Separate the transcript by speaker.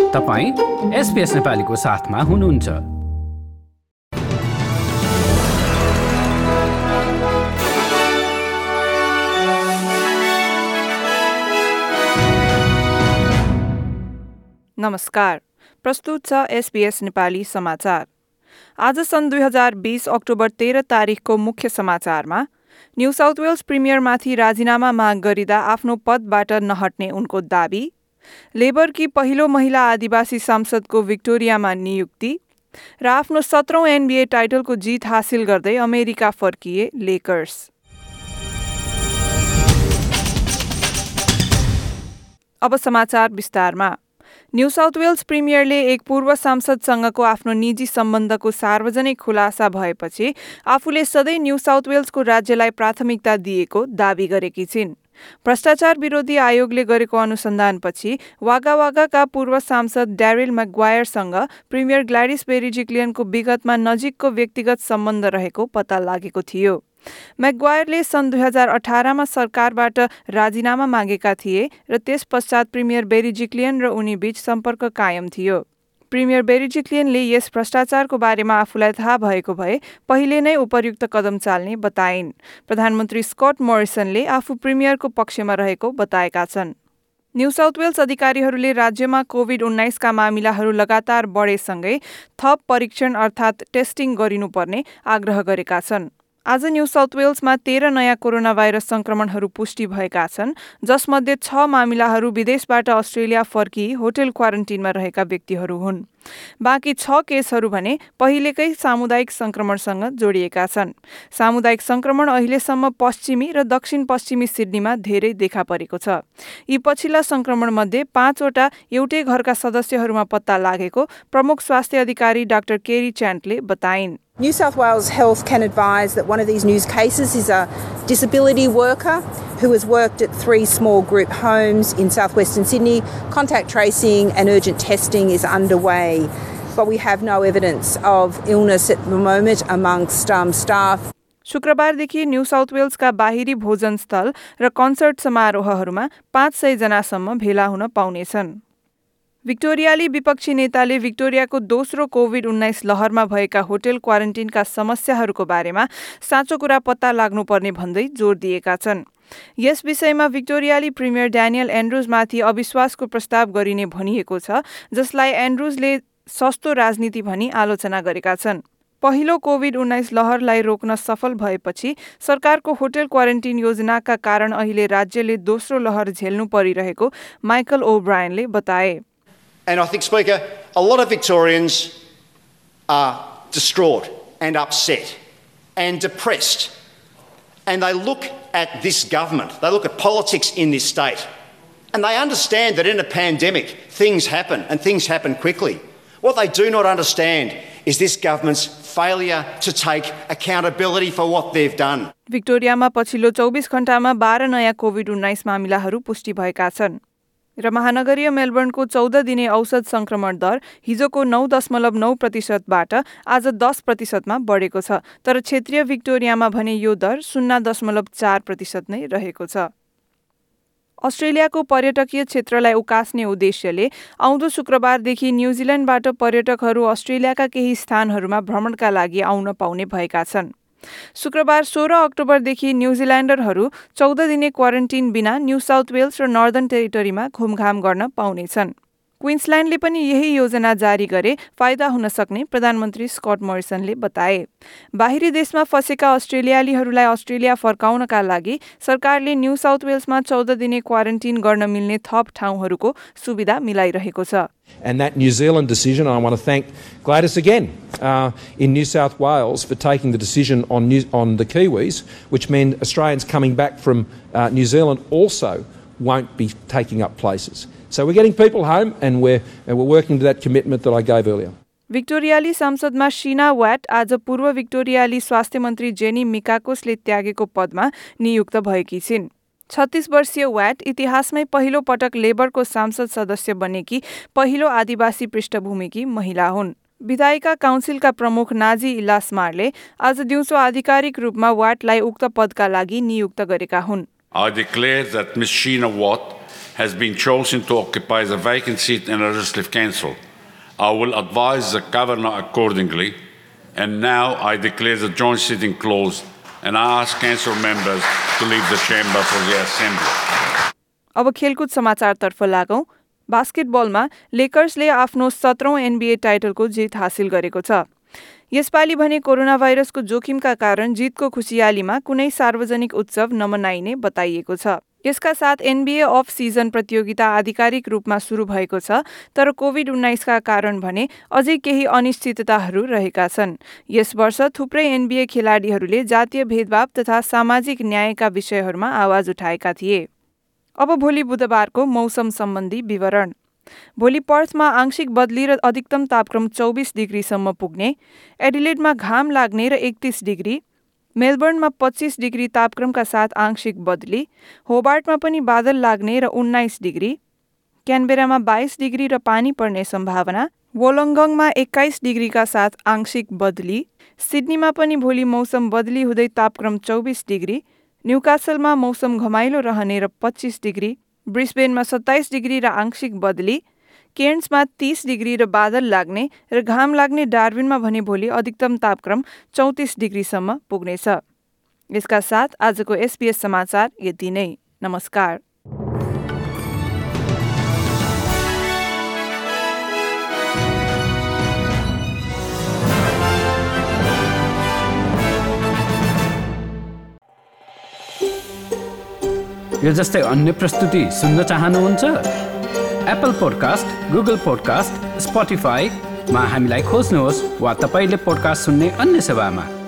Speaker 1: तपाईं SBS नेपालीको साथमा हुनुहुन्छ।
Speaker 2: नमस्कार, प्रस्तुत छ SBS नेपाली समाचार। आज सन् 2020 अक्टोबर 13 तारिखको मुख्य समाचारमा न्यू साउथ वेल्स प्रिमियरमाथि राजीनामा माग गरिँदा आफ्नो पदबाट नहट्ने उनको दाबी, लेबरकी पहिलो महिला आदिवासी सांसदको विक्टोरियामा नियुक्ति र आफ्नो 17औं NBA टाइटलको जित हासिल गर्दै अमेरिका फर्किए लेकर्स। अब समाचार विस्तारमा। न्यू साउथ वेल्स प्रिमियरले एक पूर्व सांसदसँगको आफ्नो निजी सम्बन्धको सार्वजनिक खुलासा भएपछि आफूले सधैँ न्यू साउथ वेल्सको राज्यलाई प्राथमिकता दिएको दाबी गरेकी छिन्। भ्रष्टाचार विरोधी आयोगले गरेको अनुसन्धानपछि वागा वागाका पूर्व सांसद ड्यारेल मैकग्वायरसँग प्रिमियर ग्ल्याडिस बेरिजिक्लियनको विगतमा नजिकको व्यक्तिगत सम्बन्ध रहेको पत्ता लागेको थियो। मैकग्वायरले सन् 2018मा सरकारबाट राजीनामा मागेका थिए र त्यस पश्चात प्रिमियर बेरिजिक्लियन र उनी बीच सम्पर्क कायम थियो। प्रिमियर बेरिजिक्लियनले यस भ्रष्टाचारको बारेमा आफूलाई थाहा भएको भए पहिले नै उपयुक्त कदम चाल्ने बताइन्। प्रधानमन्त्री स्कट मोरिसनले आफू प्रिमियरको पक्षमा रहेको बताएका छन्। न्यू साउथ वेल्स अधिकारीहरूले राज्यमा कोभिड-19 का मामिलाहरू लगातार बढेसँगै थप परीक्षण अर्थात् टेस्टिङ गरिनुपर्ने आग्रह गरेका छन्। आज न्यू साउथ वेल्समा 13 नयाँ कोरोना भाइरस संक्रमणहरू पुष्टि भएका छन्, जसमध्ये 6 मामिलाहरू विदेशबाट अस्ट्रेलिया फर्की होटल क्वारेन्टिनमा रहेका व्यक्तिहरू हुन्। बाँकी 6 केसहरू भने पहिलेकै सामुदायिक संक्रमणसँग जोडिएका छन्। सामुदायिक संक्रमण अहिलेसम्म पश्चिमी र दक्षिण पश्चिमी सिडनीमा धेरै देखा परेको छ। यी पछिल्ला संक्रमणमध्ये 5 वटा एउटै घरका सदस्यहरूमा पत्ता लागेको प्रमुख स्वास्थ्य अधिकारी डाक्टर केरी च्यान्टले बताइन्।
Speaker 3: New South Wales Health can advise that one of these news cases is a disability worker who has worked at 3 small group homes in southwestern Sydney. Contact tracing and urgent testing is underway, but we have no evidence of illness at the moment amongst staff.
Speaker 2: शुक्रबारदेखि new south वेल्सका बाहिरी भोजन स्थल र concert समारोहहरूमा 500 जनासम्म भेला हुन पाउनेछन्। विक्टोरियाली विपक्षी नेताले विक्टोरियाको दोस्रो कोभिड-19 लहरमा भएका होटल क्वारेन्टिनका समस्याहरूको बारेमा साँचो कुरा पत्ता लाग्नुपर्ने भन्दै जोड दिएका छन्। यस विषयमा विक्टोरियाली प्रिमियर ड्यानियल एन्ड्रुजमाथि अविश्वासको प्रस्ताव गरिने भनिएको छ, जसलाई एन्ड्रुजले सस्तो राजनीति भनी आलोचना गरेका छन्। पहिलो कोभिड-19 लहरलाई रोक्न सफल भएपछि सरकारको होटल क्वारेन्टिन योजनाका कारण अहिले राज्यले दोस्रो लहर झेल्नु परिरहेको माइकल ओब्रायनले बताए।
Speaker 4: And I think, Speaker, a lot of Victorians are distraught and upset and depressed. And they look at this government, they look at politics in this state, and they understand that in a pandemic things happen and things happen quickly. What they do not understand is this government's failure to take accountability for what they've done.
Speaker 2: विक्टोरियामा पछिल्लो 24 घण्टामा 12 नयाँ COVID-19 मामिलाहरू पुष्टि भएका छन् र महानगरीय मेलबर्नको 14 दिने औसत संक्रमण दर हिजोको 9.9%बाट आज 10%मा बढेको छ, तर क्षेत्रीय विक्टोरियामा भने यो दर 0.4% नै रहेको छ। अस्ट्रेलियाको पर्यटकीय क्षेत्रलाई उकास्ने उद्देश्यले आउँदो शुक्रबारदेखि न्यूजील्यान्डबाट पर्यटकहरू अस्ट्रेलियाका केही स्थानहरूमा भ्रमणका लागि आउन पाउने भएका छन्। शुक्रबार 16 अक्टोबरदेखि न्यूजील्यान्डरहरू 14 दिने क्वारेन्टिन बिना न्यू साउथ वेल्स र नर्दर्न टेरिटोरीमा घुमघाम गर्न पाउनेछन्। क्वीन्सल्यान्डले पनि यही योजना जारी गरे फाइदा हुन सक्ने प्रधानमन्त्री स्कट मोरिसनले बताए। बाहिरी देशमा फँसेका अस्ट्रेलियालीहरूलाई अस्ट्रेलिया फर्काउनका लागि सरकारले न्यू साउथ वेल्समा 14 दिने क्वारेन्टिन गर्न मिल्ने थप ठाउँहरूको सुविधा मिलाइरहेको छ।
Speaker 5: And that New Zealand decision, I want to thank Gladys again in New South Wales for taking the decision on the Kiwis, which meant Australians coming back from New Zealand also won't be taking up places. So we're getting people home and we're working to that commitment that I gave earlier.
Speaker 2: विक्टोरियाली सांसदमा Sheena Wyatt आज पूर्व विक्टोरियाली स्वास्थ्य मन्त्री jenny मिकाकोसले त्यागेको पदमा नियुक्त भएकी छिन्। 36 वर्षीय व्याट इतिहासमै पहिलो पटक लेबरको सांसद सदस्य बनेकी पहिलो आदिवासी पृष्ठभूमिकी महिला हुन्। विधायिका काउन्सिलका प्रमुख नाजी इलास्मारले आज दिउँसो आधिकारिक रूपमा व्याटलाई उक्त पदका लागि नियुक्त गरेका हुन्।
Speaker 6: I declare that Ms. Sheena Watt has been chosen to occupy the vacant seat in Legislative Council. I will advise the Governor accordingly, and now I declare the joint sitting closed, and I ask Council members to leave the chamber for the Assembly.
Speaker 2: अब खेलकुद समाचारतर्फ लागौं। बास्केटबलमा लेकर्सले आफ्नो 17औं NBA टाइटलको जित हासिल गरेको छ। यसपालि भने कोरोना भाइरसको जोखिमका कारण जितको खुसियालीमा कुनै सार्वजनिक उत्सव नमनाइने बताइएको छ। यसका साथ NBA अफ सिजन प्रतियोगिता आधिकारिक रूपमा सुरु भएको छ, तर कोभिड-19 का कारण भने अझै केही अनिश्चितताहरू रहेका छन्। यस वर्ष थुप्रै NBA खेलाडीहरूले जातीय भेदभाव तथा सामाजिक न्यायका विषयहरूमा आवाज उठाएका थिए। अब भोलि बुधबारको मौसम सम्बन्धी विवरण। भोलि पर्थमा आंशिक बदली र अधिकतम तापक्रम 24 डिग्रीसम्म पुग्ने, एडिलेडमा घाम लाग्ने र 31 डिग्री, मेलबर्नमा 25 डिग्री तापक्रमका साथ आंशिक बदली, होबार्टमा पनि बादल लाग्ने र 19 डिग्री, क्यानबेरामा 22 डिग्री र पानी पर्ने सम्भावना, वोलङ्गङमा 21 डिग्रीका साथ आंशिक बदली, सिडनीमा पनि भोलि मौसम बदली हुँदै तापक्रम 24 डिग्री, न्युकासलमा मौसम घमाइलो रहने र 25 डिग्री, ब्रिस्बेनमा 27 डिग्री र आंशिक बदली, केर्न्समा 30 डिग्री र बादल लाग्ने र घाम लाग्ने, डार्विनमा भने भोलि अधिकतम तापक्रम 34 डिग्रीसम्म पुग्नेछ। यसका साथ आजको SBS समाचार यति नै। नमस्कार।
Speaker 1: यो जस्तै अन्य प्रस्तुति सुन्न चाहनुहुन्छ? एप्पल पोडकास्ट, गुगल पोडकास्ट, स्पोटिफाईमा हामीलाई खोज्नुहोस् वा तपाईले पोडकास्ट सुन्ने अन्य सेवामा।